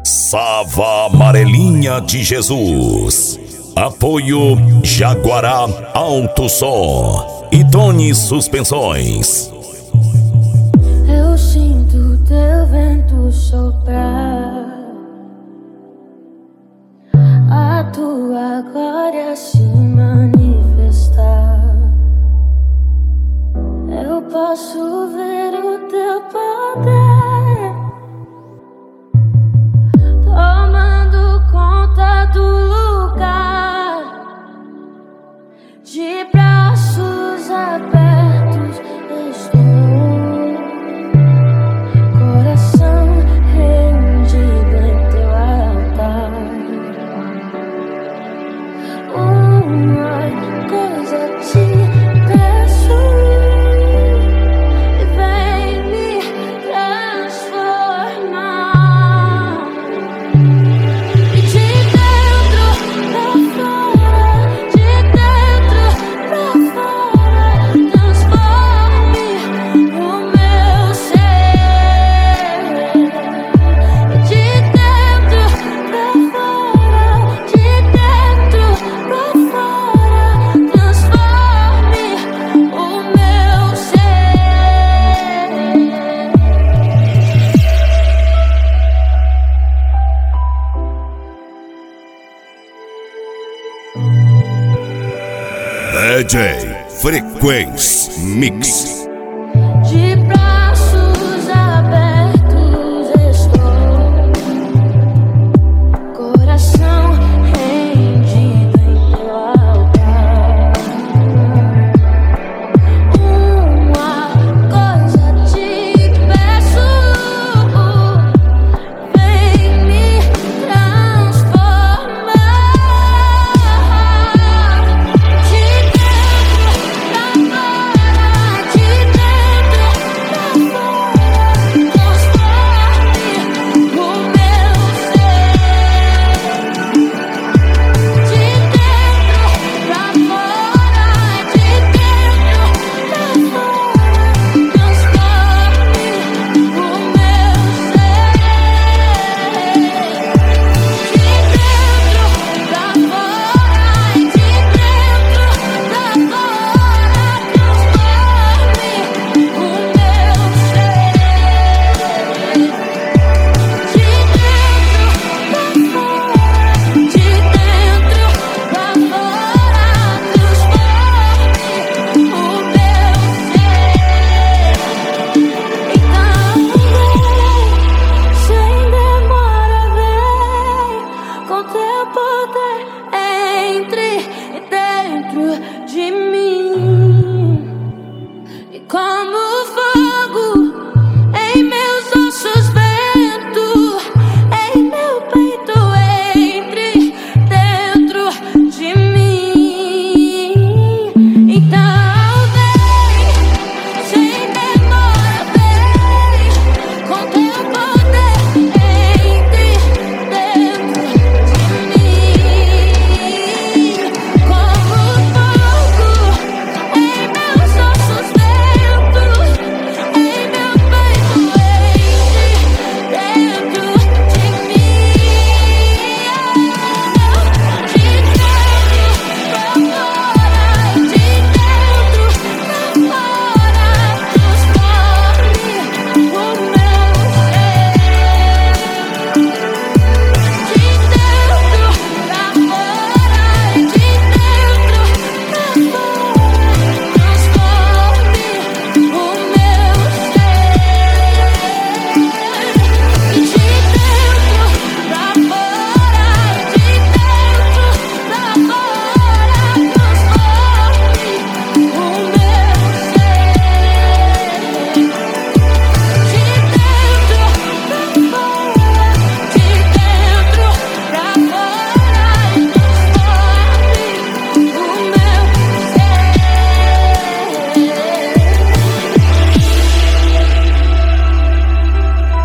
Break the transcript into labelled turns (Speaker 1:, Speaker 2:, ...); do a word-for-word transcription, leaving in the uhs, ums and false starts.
Speaker 1: Sava Amarelinha de Jesus. Apoio Jaguará Alto Som e Tony Suspensões.
Speaker 2: Eu sinto teu vento soprar, a tua glória se manifestar. Eu posso ver o teu poder tomando conta do lugar, de braços abertos estou, coração rendido em teu altar. Uma coisa te peço, vem me transformar. E de dentro pra fora, de dentro pra fora, transforme o meu ser. E de dentro pra fora, de dentro pra fora, transforme o meu ser.
Speaker 1: D J Frequência Mix.
Speaker 2: De pra